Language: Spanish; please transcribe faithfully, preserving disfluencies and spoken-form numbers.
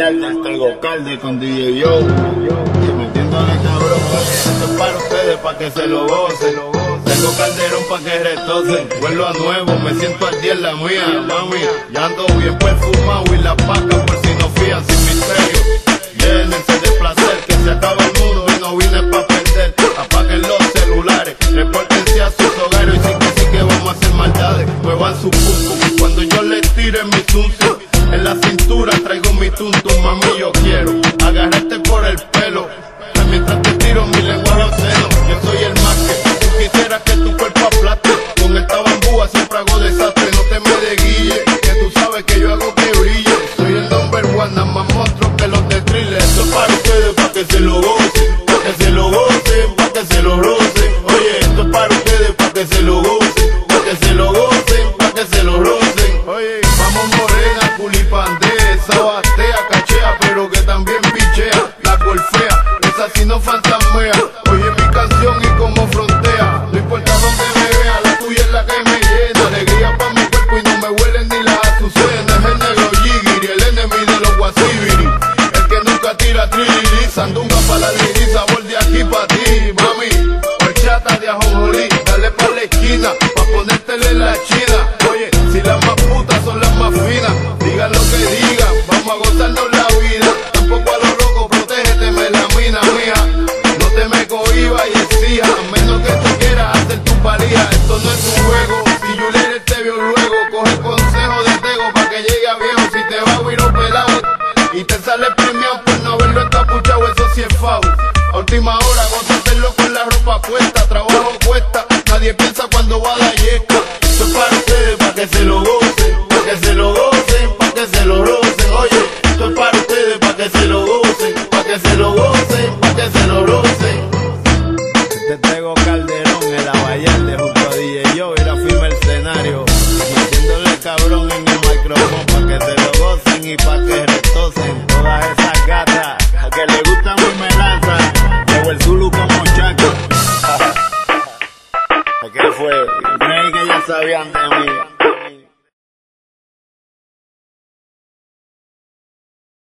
Vallarta, Tego Calde con D J Yo, y metiéndole cabrón. Esto es para ustedes, pa' que se lo gocen. Tengo Calderón pa' que retocen. Vuelvo a nuevo, me siento al día en la mía, mami. Ya ando bien perfumado y la paca por si no fían sin misterio. Llénense de placer, que se acaba el mundo y no vine pa' perder. Apaguen los celulares, repórtense a sus hogares. Y sí que sí que vamos a hacer maldades, muevan su pum. Cuando yo les tire mi tuntum, en la cintura traigo mi tuntum. Mami, yo quiero agarrarte por el pelo, mientras te tiro mi lengua a los senos. Yo soy el más que tú quisieras que tu cuerpo aplaste. Con el tabambúa siempre hago desastre. No te me desguille, que tú sabes que yo hago que brille. Soy el number one, nada más monstruo que los de thriller. Esto es para ustedes, pa' que se lo gocen, pa' que se lo gocen, pa' que se lo rocen. Oye, esto es para ustedes, pa' que se lo gocen, pa' que se lo gocen, pa' que se lo rocen. Oye, vamos morena, culipandesa, batea, cachea, pero que también pichea. La golfea, esa sí no fantasmea. Oye mi canción y como frontea. No importa donde me vea, la tuya es la que me llena. Alegría pa' mi cuerpo y no me huelen ni las azucenas. Es el negro Yigiri, el enemigo de los guasibiri. El que nunca tira trilili. Sandunga pa' la liri, sabor de aquí pa' ti, mami. Horchata de ajonjolí, dale pa' la esquina, pa' ponértele en la china. Oye, si las más putas son las más finas, digan lo que digan, vamos a gozarnos la vida. Tampoco a los locos, protégete, me la mina mía. No te me cohibas y exija, a menos que tú quieras hacer tu valía. Esto no es un juego, si Juliet te vio luego, coge consejo de Tego pa' que llegue a viejo. Si te va a huir pelado y te sale premiado por no haberlo encapuchado, eso sí es foul. A última hora, gózatelo con la ropa puesta, trabajo cuesta, nadie piensa cuando va a la yesca. Esto es para ustedes, pa' que se lo gocen, pa' que se lo gocen, pa' que se lo rocen. Oye, esto es para ustedes, pa' que se lo gocen, pa' que se lo gocen, pa' que se lo rocen. Te Tego Calderón en la Vallarta junto a D J Yo, y la fui mercenario, metiéndole cabrón en el micrófono pa' que se lo gocen y pa' que retocen. Todas esas gatas a que le gusta mi melaza, llevo el Zulu como Chaco. ¿Qué fue? Creí que ya sabían de mí.